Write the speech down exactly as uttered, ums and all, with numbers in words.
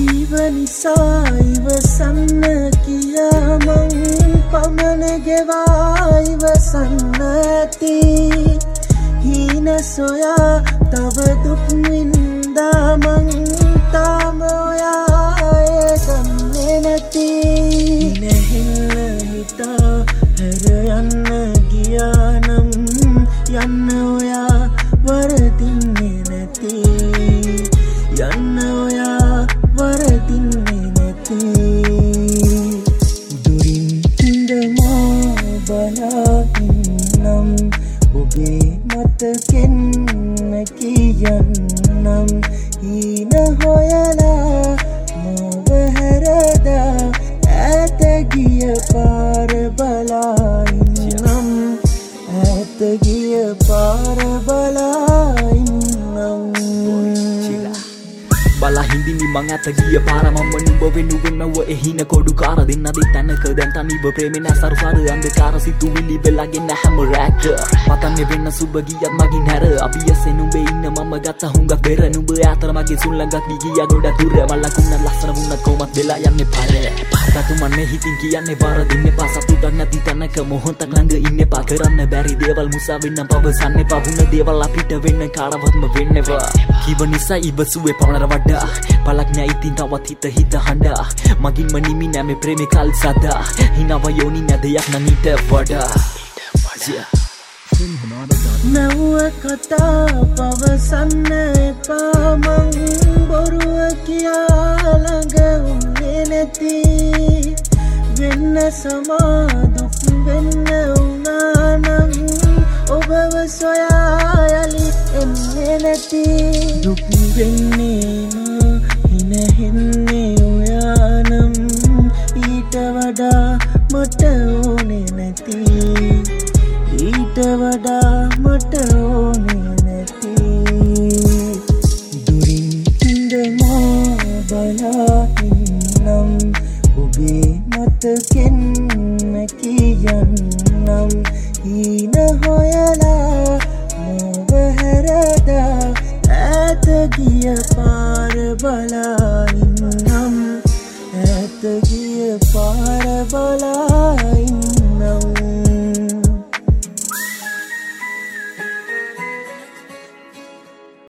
ජීවනිසා ඉවසන්න කියා මං පමණ ගෙවා ඉවසන්න ඇති හීන සොයා තව දුක් වින්දා මං තාම ඔයා දන්නේ නැති නැහිල්ල හිතා හැර යන්න ගියා නම් යන්න ඔයා වරදින්නේ නැති යන්න ඔයා වරදින්නේ නැති දුරින් ඉඳමා බලා ඉන්නම් ඔබේ මතකෙන් කියන්නම් හීන හොයලා මව හැරදා ඈත ගිය පාර බලා ඉන්නම් ඈත ගිය පාර බලා ඉන්නම් බලා හිඳිමි මං ඇත ගිය පාර මම නුඹ වෙනුවෙන්මව එහින කොඩු කාර දෙන්න දෙ තැනක දැන් තනිව ප්‍රේමේ නැසරු සාර අන්ධකාර සිතුවිලි වෙලාගෙන හැම රැක්ට මතන්නේ වෙන්න සුබ ගියත් මගින් හැර අපි ඇසේ නුඹේ ඉන්න මම ගත්ත හුඟක් බෙර නුඹ ඈතර මගේ සුල්ලඟක් ගියා ගොඩක් දුර මලකුන්න ලස්සන වුණත් කොහමත් වෙලා යන්නේ පාරේ පාරතුමන් මේ හිතින් කියන්නේ පාර දෙන්නේ පා සතුටක් නැති තැනක මොහොතක් ළඟ ඉන්න පා කරන්න බැරි දේවල් මුසා වෙන්න පවසන්නේ පා වුණ දේවල් අපිට වෙන්න කාටවත්ම වෙන්නේවා කිව නිසා ඉවසුවේ පවනර වඩා palak nya itin tawat hita hita handa magin manimi na me preme kal sada hinawa yoni na deyak nang ita wada nawa kata pawasanna epa mang boruwa kiya langa unne nathi wenna sama duk wenna unanam obawa soya yali enne nathi duk wenne